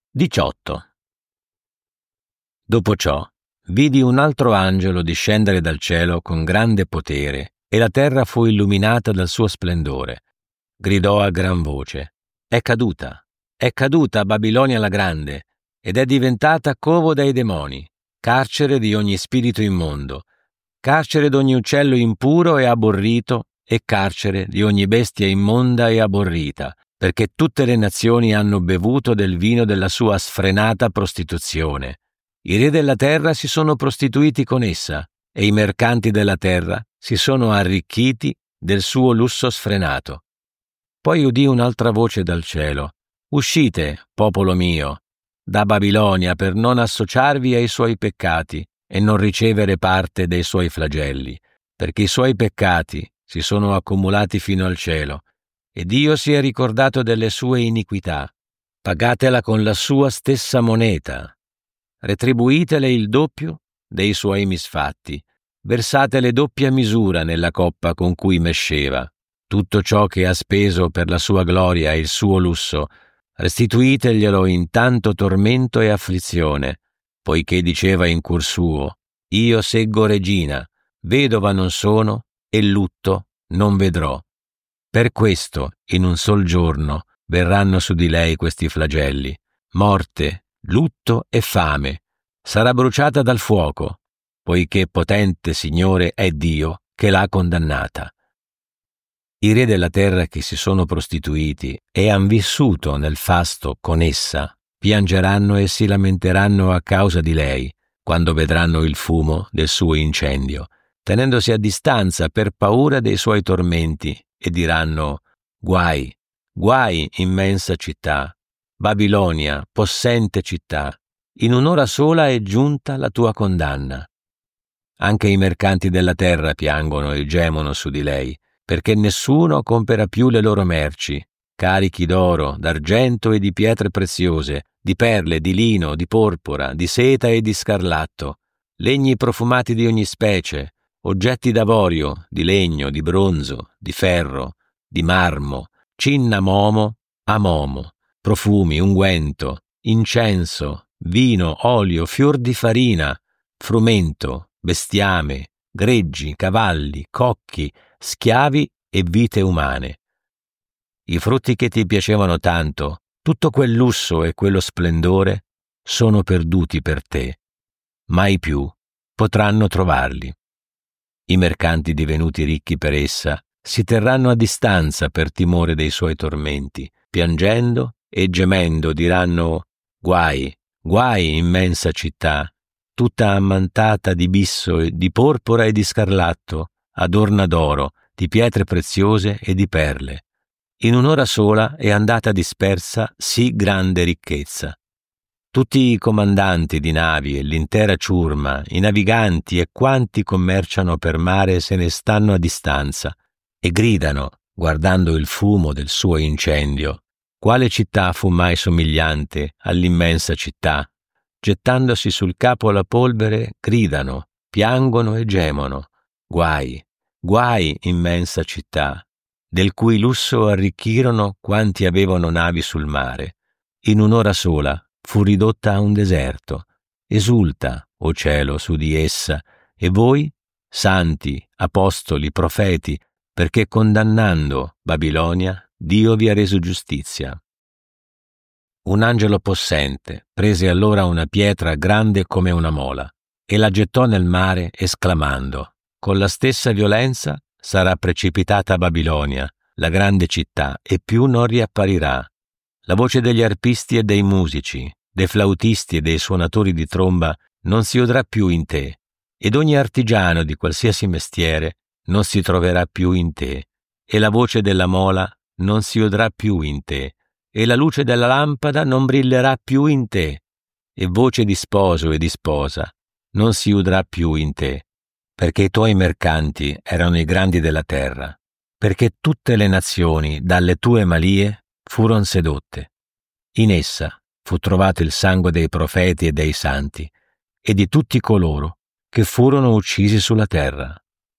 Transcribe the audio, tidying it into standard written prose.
18. Dopo ciò, vidi un altro angelo discendere dal cielo con grande potere, e la terra fu illuminata dal suo splendore. Gridò a gran voce: è caduta Babilonia la grande, ed è diventata covo dei demoni, carcere di ogni spirito immondo, carcere d'ogni uccello impuro e aborrito, e carcere di ogni bestia immonda e aborrita, perché tutte le nazioni hanno bevuto del vino della sua sfrenata prostituzione. I re della terra si sono prostituiti con essa, e i mercanti della terra si sono arricchiti del suo lusso sfrenato. Poi udì un'altra voce dal cielo: uscite, popolo mio, da Babilonia, per non associarvi ai suoi peccati e non ricevere parte dei suoi flagelli, perché i suoi peccati si sono accumulati fino al cielo, e Dio si è ricordato delle sue iniquità. Pagatela con la sua stessa moneta. Retribuitele il doppio dei suoi misfatti. Versatele doppia misura nella coppa con cui mesceva. Tutto ciò che ha speso per la sua gloria e il suo lusso, restituiteglielo in tanto tormento e afflizione, poiché diceva in cuor suo: io seggo regina, vedova non sono, e lutto non vedrò. Per questo, in un sol giorno, verranno su di lei questi flagelli: morte, lutto e fame. Sarà bruciata dal fuoco, poiché potente Signore è Dio che l'ha condannata. I re della terra che si sono prostituiti e han vissuto nel fasto con essa piangeranno e si lamenteranno a causa di lei, quando vedranno il fumo del suo incendio, tenendosi a distanza per paura dei suoi tormenti, e diranno: guai, guai, immensa città, Babilonia, possente città, in un'ora sola è giunta la tua condanna. Anche i mercanti della terra piangono e gemono su di lei, perché nessuno compera più le loro merci, carichi d'oro, d'argento e di pietre preziose, di perle, di lino, di porpora, di seta e di scarlatto, legni profumati di ogni specie, oggetti d'avorio, di legno, di bronzo, di ferro, di marmo, cinnamomo, amomo, profumi, unguento, incenso, vino, olio, fior di farina, frumento, bestiame, greggi, cavalli, cocchi, schiavi e vite umane. I frutti che ti piacevano tanto, tutto quel lusso e quello splendore, sono perduti per te. Mai più potranno trovarli. I mercanti divenuti ricchi per essa si terranno a distanza per timore dei suoi tormenti, piangendo e gemendo diranno: guai, guai, immensa città, tutta ammantata di bisso, di porpora e di scarlatto, adorna d'oro, di pietre preziose e di perle. In un'ora sola è andata dispersa sì grande ricchezza. Tutti i comandanti di navi e l'intera ciurma, i naviganti e quanti commerciano per mare se ne stanno a distanza e gridano, guardando il fumo del suo incendio: quale città fu mai somigliante all'immensa città? Gettandosi sul capo la polvere, gridano, piangono e gemono: guai, guai, immensa città, del cui lusso arricchirono quanti avevano navi sul mare. In un'ora sola fu ridotta a un deserto. Esulta, o cielo, su di essa, e voi, santi, apostoli, profeti, perché condannando Babilonia, Dio vi ha reso giustizia. Un angelo possente prese allora una pietra grande come una mola e la gettò nel mare, esclamando: con la stessa violenza sarà precipitata Babilonia, la grande città, e più non riapparirà. La voce degli arpisti e dei musici, dei flautisti e dei suonatori di tromba non si udrà più in te, ed ogni artigiano di qualsiasi mestiere non si troverà più in te, e la voce della mola non si udrà più in te, e la luce della lampada non brillerà più in te, e voce di sposo e di sposa non si udrà più in te, perché i tuoi mercanti erano i grandi della terra, perché tutte le nazioni dalle tue malie furono sedotte. In essa fu trovato il sangue dei profeti e dei santi, e di tutti coloro che furono uccisi sulla terra.